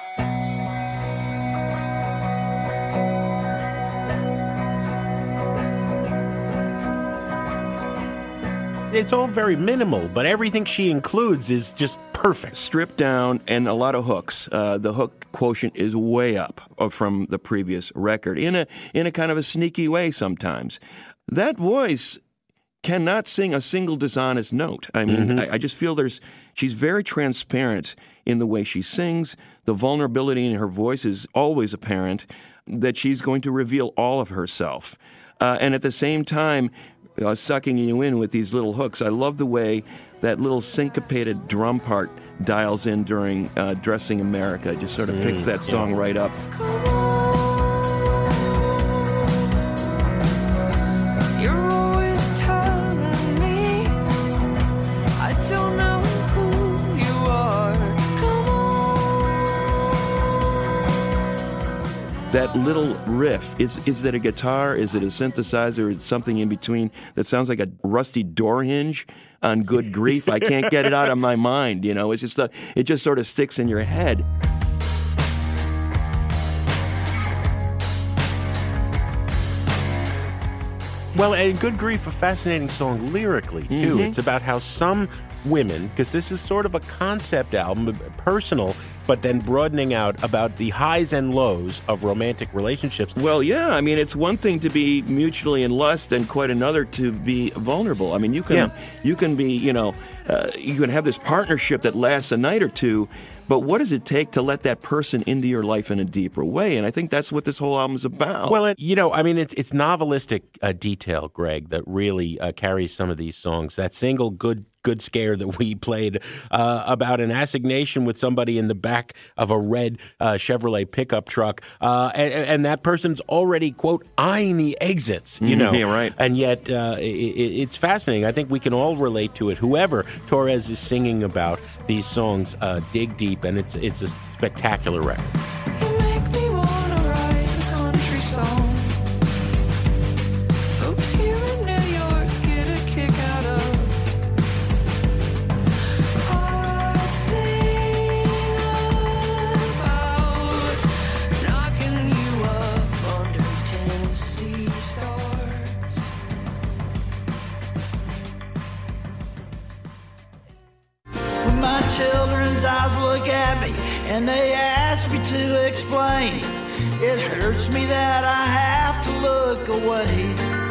It's all very minimal, but everything she includes is just perfect. Stripped down and a lot of hooks. The hook quotient is way up from the previous record in a kind of a sneaky way sometimes. That voice cannot sing a single dishonest note. I mean, I just feel she's very transparent in the way she sings. The vulnerability in her voice is always apparent, that she's going to reveal all of herself. And at the same time, sucking you in with these little hooks. I love the way that little syncopated drum part dials in during Dressing America. It just sort of picks that song right up. You're always telling me I don't know who you are. Come on. That little riff, is that a guitar? Is it a synthesizer? Is it something in between that sounds like a rusty door hinge on Good Grief? I can't get it out of my mind, you know. It's just it just sort of sticks in your head. Well, and Good Grief, a fascinating song lyrically, too. It's about how some women, because this is sort of a concept album, personal, but then broadening out about the highs and lows of romantic relationships. Well, yeah, I mean, it's one thing to be mutually in lust and quite another to be vulnerable. I mean, you can be, you can have this partnership that lasts a night or two, but what does it take to let that person into your life in a deeper way? And I think that's what this whole album is about. Well, it's novelistic detail, Greg, that really carries some of these songs. That single Good Scare that we played about an assignation with somebody in the back of a red Chevrolet pickup truck, and that person's already, quote, eyeing the exits, you know. Yeah, right. And yet it's fascinating. I think we can all relate to it. Whoever Torres is singing about, these songs dig deep, and it's a spectacular record. You make me wanna write a country song. Folks here in New York get a kick out of. I'd sing about knocking you up under Tennessee stars. When my children's eyes look at me and they ask me to explain, it hurts me that I have to look away.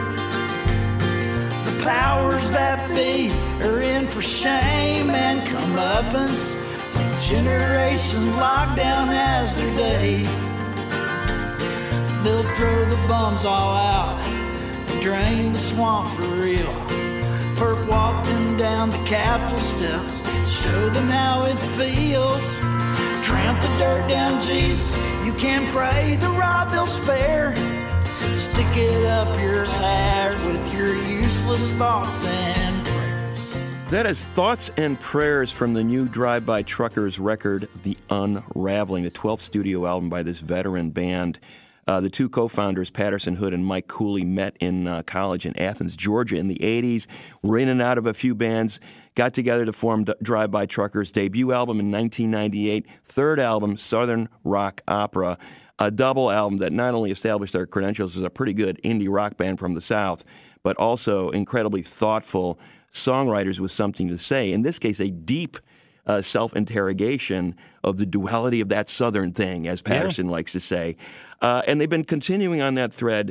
The powers that be are in for shame and comeuppance. Generation Lockdown has their day. They'll throw the bums all out, drain the swamp for real. Perp walked them down the Capitol steps, show them how it feels. Tramp the dirt down Jesus, you can pray the rod they'll spare. Stick it up your ass with your useless thoughts and prayers. That is Thoughts and Prayers from the new Drive-By Truckers record, The Unraveling, the 12th studio album by this veteran band. The two co-founders, Patterson Hood and Mike Cooley, met in college in Athens, Georgia in the 80s, were in and out of a few bands, got together to form Drive-By Truckers' debut album in 1998, third album, Southern Rock Opera, a double album that not only established their credentials as a pretty good indie rock band from the South, but also incredibly thoughtful songwriters with something to say. In this case, a deep self-interrogation of the duality of that Southern thing, as Patterson likes to say. And they've been continuing on that thread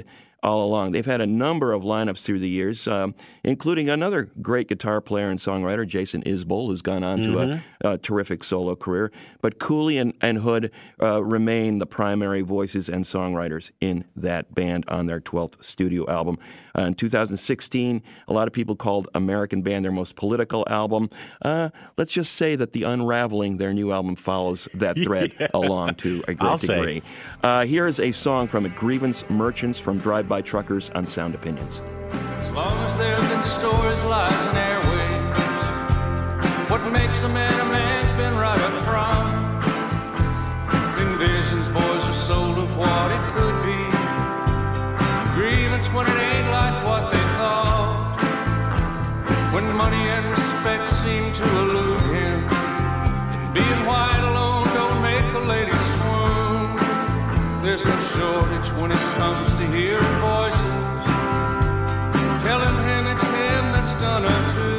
all along. They've had a number of lineups through the years, including another great guitar player and songwriter, Jason Isbell, who's gone on to a terrific solo career. But Cooley and Hood remain the primary voices and songwriters in that band on their 12th studio album. In 2016, a lot of people called American Band their most political album. Let's just say that The Unraveling, their new album, follows that thread along to a great degree. Here is a song from Grievance Merchants from Drive-By Truckers on Sound Opinions. As long as there have been stories, lies, and airwaves, what makes a man's been right up front. Envisions, boys are sold of what it could be. Grievance when it ain't like what they thought. When money and respect seem to elude him. And being white alone don't make the ladies swoon. There's no shortage when it comes to hearing voices telling him it's him that's done her too.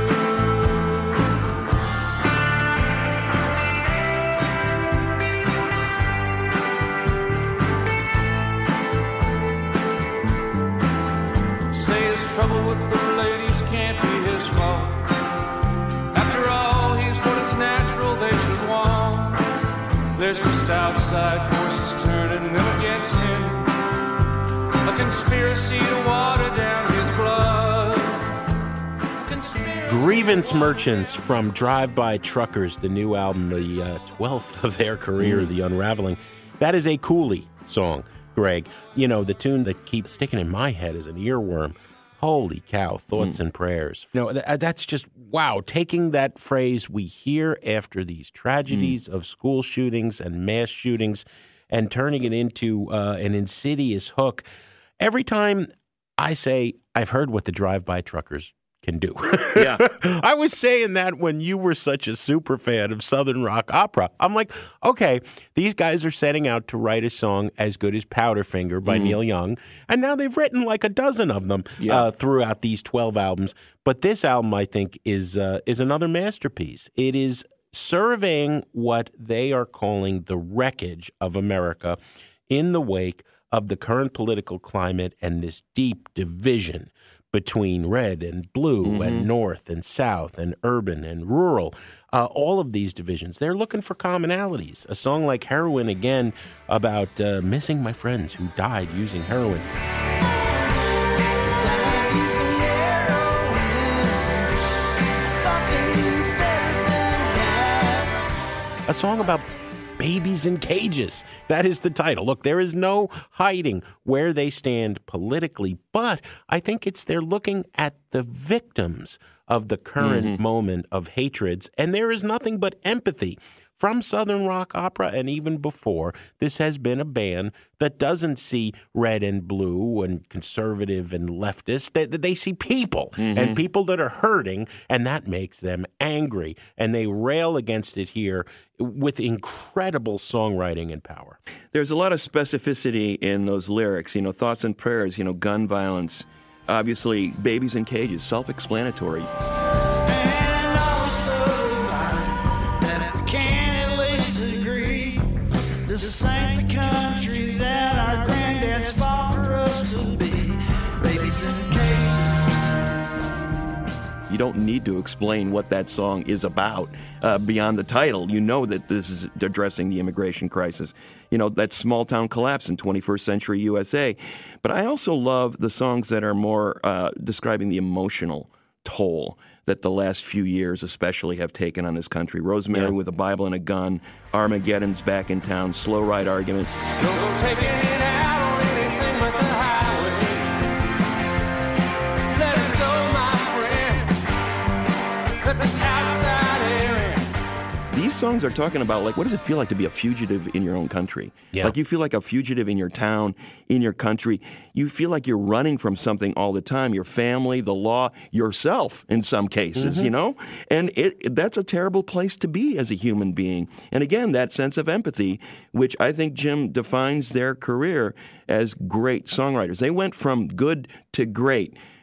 Say his trouble with the ladies can't be his fault. After all, he's what it's natural they should want. There's just outside forces turning them against him. A conspiracy to water down his blood. Grievance Merchants from Drive-By Truckers, the new album, the 12th of their career, The Unraveling. That is a Cooley song, Greg. You know, the tune that keeps sticking in my head as an earworm. Holy cow, Thoughts and Prayers. You know, that's just, wow, taking that phrase we hear after these tragedies of school shootings and mass shootings and turning it into an insidious hook. Every time I say, I've heard what the Drive-By Truckers can do. Yeah. I was saying that when you were such a super fan of Southern rock opera. I'm like, okay, these guys are setting out to write a song as good as Powderfinger by Neil Young, and now they've written like a dozen of them throughout these 12 albums. But this album, I think, is another masterpiece. It is surveying what they are calling the wreckage of America in the wake of the current political climate and this deep division between red and blue and north and south and urban and rural, all of these divisions. They're looking for commonalities. A song like Heroin, again, about missing my friends who died using heroin. A song about babies in cages. That is the title. Look, there is no hiding where they stand politically, but I think they're looking at the victims of the current moment of hatreds, and there is nothing but empathy. From Southern rock opera and even before, this has been a band that doesn't see red and blue and conservative and leftist. They see people and people that are hurting, and that makes them angry. And they rail against it here with incredible songwriting and power. There's a lot of specificity in those lyrics, you know, Thoughts and Prayers, you know, gun violence, obviously babies in cages, self-explanatory. This ain't the country that our granddads fought for us to be. Babies in cages. You don't need to explain what that song is about beyond the title. You know that this is addressing the immigration crisis. You know, that small town collapse in 21st century USA. But I also love the songs that are more describing the emotional toll that the last few years especially have taken on this country. Rosemary with a Bible and a Gun, Armageddon's Back in Town, Slow Ride Argument. Don't go taking it out on anything but the highway. Let it go, my friend. Let the outside air in. These songs are talking about, like, what does it feel like to be a fugitive in your own country? Yeah. Like, you feel like a fugitive in your town, in your country. You feel like you're running from something all the time, your family, the law, yourself in some cases, you know? And that's a terrible place to be as a human being. And again, that sense of empathy, which I think, Jim, defines their career as great songwriters. They went from good to great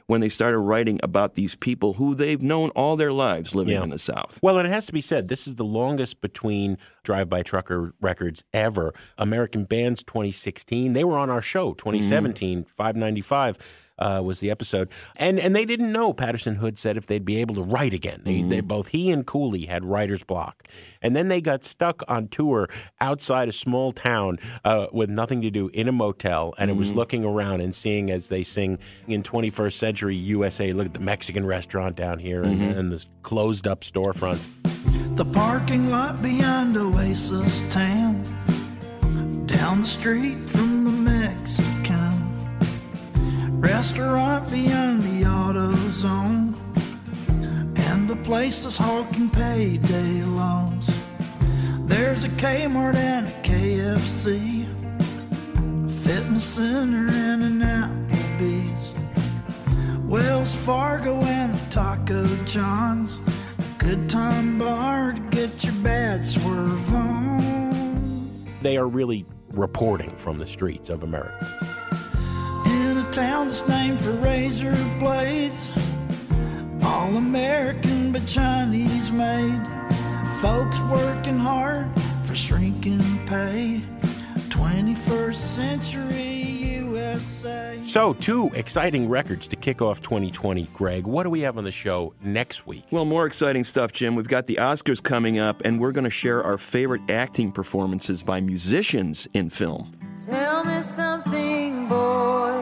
when they started writing about these people who they've known all their lives living in the South. Well, and it has to be said, this is the longest between Drive-By Trucker records ever. American Band's 2016, they were on our show. 2017, 595 was the episode. And they didn't know, Patterson Hood said, if they'd be able to write again. They both he and Cooley had writer's block. And then they got stuck on tour outside a small town with nothing to do in a motel. And it was looking around and seeing, as they sing in 21st Century USA, look at the Mexican restaurant down here and the closed up storefronts. The parking lot beyond Oasis Town, down the street from the Mexican restaurant beyond the auto zone, and the place is hawking payday loans. There's a Kmart and a KFC, a fitness center and an Applebee's, Wells Fargo and a Taco John's, a good time bar to get your bad swerve on. They are really reporting from the streets of America. In a town that's named for razor blades, all American but Chinese made, folks working hard for shrinking pay, 21st Century USA. So, 2 exciting records to kick off 2020. Greg, what do we have on the show next week? Well, more exciting stuff, Jim. We've got the Oscars coming up, and we're going to share our favorite acting performances by musicians in film. Tell me something, boy.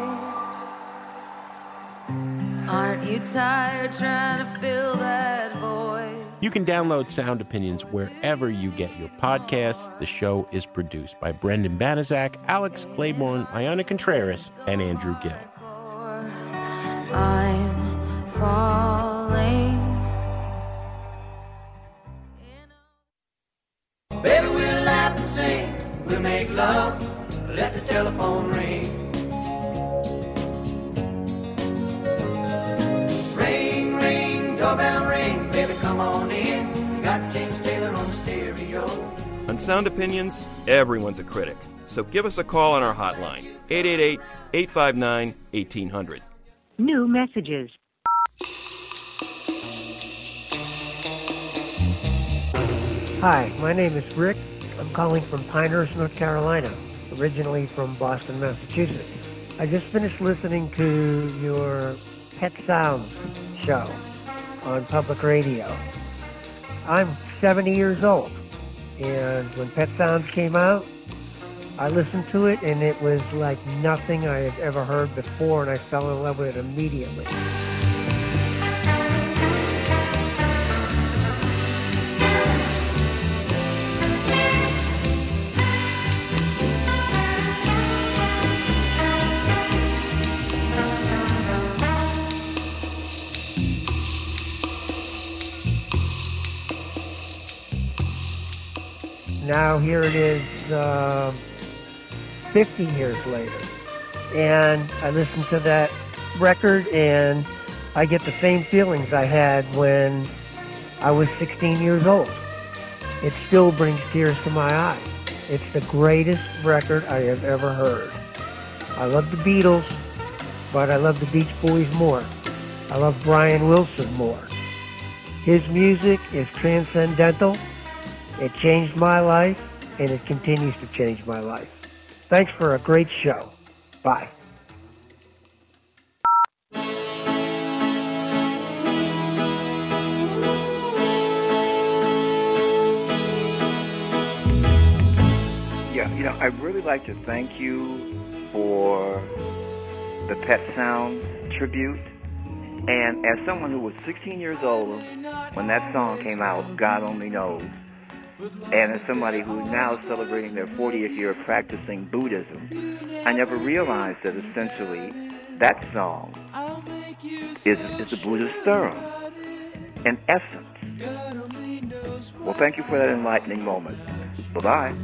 Aren't you tired trying to fill that void? You can download Sound Opinions wherever you get your podcasts. The show is produced by Brendan Banaszak, Alex Claiborne, Ayana Contreras, and Andrew Gill. I'm falling. Baby, we'll laugh and sing, we'll make love, let the telephone ring. Ring, ring, doorbell ring, baby, come on in. You got James Taylor on the stereo. On Sound Opinions, everyone's a critic. So give us a call on our hotline, 888-859-1800. New messages. Hi, my name is Rick. I'm calling from Pinehurst, North Carolina, originally from Boston, Massachusetts. I just finished listening to your Pet Sounds show on public radio. I'm 70 years old, and when Pet Sounds came out, I listened to it, and it was like nothing I had ever heard before, and I fell in love with it immediately. Now here it is 50 years later, and I listen to that record and I get the same feelings I had when I was 16 years old. It still brings tears to my eyes. It's the greatest record I have ever heard. I love the Beatles, but I love the Beach Boys more. I love Brian Wilson more. His music is transcendental. It changed my life, and it continues to change my life. Thanks for a great show. Bye. Yeah, I'd really like to thank you for the Pet Sounds tribute. And as someone who was 16 years old when that song came out, God only knows, and as somebody who now is celebrating their 40th year of practicing Buddhism, I never realized that essentially that song is a Buddhist theorem, in essence. Well, thank you for that enlightening moment. Bye-bye.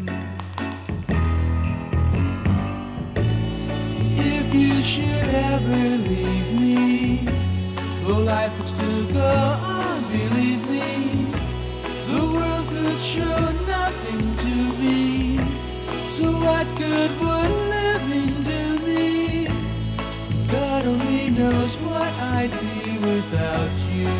If you should ever leave me, the life would still go on, believe me. The world could show nothing to me, so what good would living do me? God only knows. knows what I'd be without you.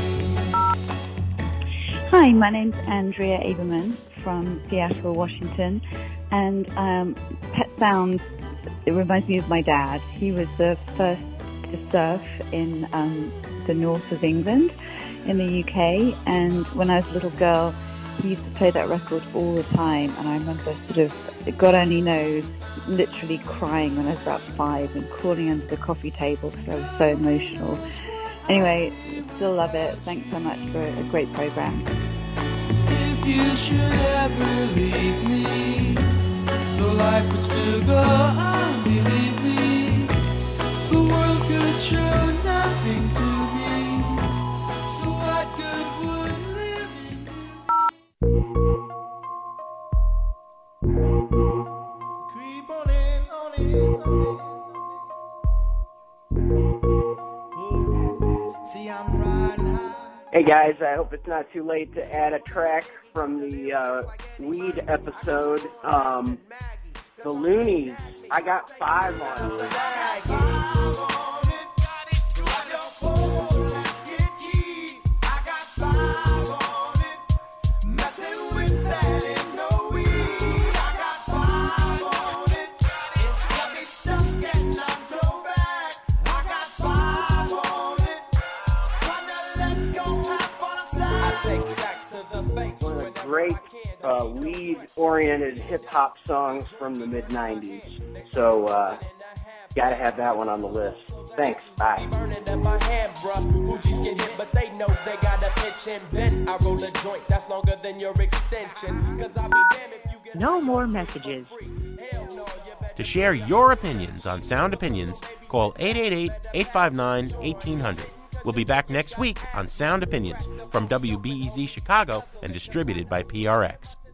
Hi, my name's Andrea Aberman from Seattle, Washington, and Pet Sounds, it reminds me of my dad. He was the first to surf in the north of England in the UK, and when I was a little girl, he used to play that record all the time, and I remember sort of, God only knows, literally crying when I was about 5 and crawling under the coffee table because I was so emotional. Anyway, still love it. Thanks so much for a great program. If you should ever leave me, the life would still go on, believe me. The world could show nothing to me, so what good would living do? Creep on in, on in, on in. See, I'm riding high. Hey guys, I hope it's not too late to add a track from the weed episode. The Loonies, I got 5 on it. One of the great weed-oriented hip-hop songs from the mid-'90s. So, gotta have that one on the list. Thanks, bye. No more messages. To share your opinions on Sound Opinions, call 888-859-1800. We'll be back next week on Sound Opinions from WBEZ Chicago and distributed by PRX.